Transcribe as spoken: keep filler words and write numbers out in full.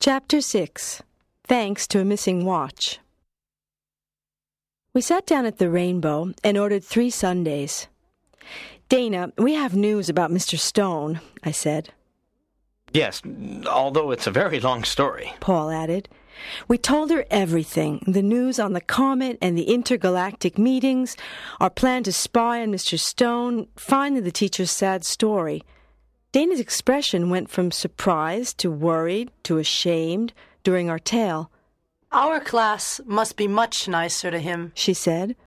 Chapter six. Thanks to a Missing Watch. We sat down at the Rainbow and ordered three sundaes. "Dana, we have news about Mister Stone," I said. "Yes, although it's a very long story," Paul added. We told her everything, the news on the comet and the intergalactic meetings, our plan to spy on Mister Stone, finally the teacher's sad story. Dana's expression went from surprised to worried to ashamed during our tale. "Our class must be much nicer to him," she said.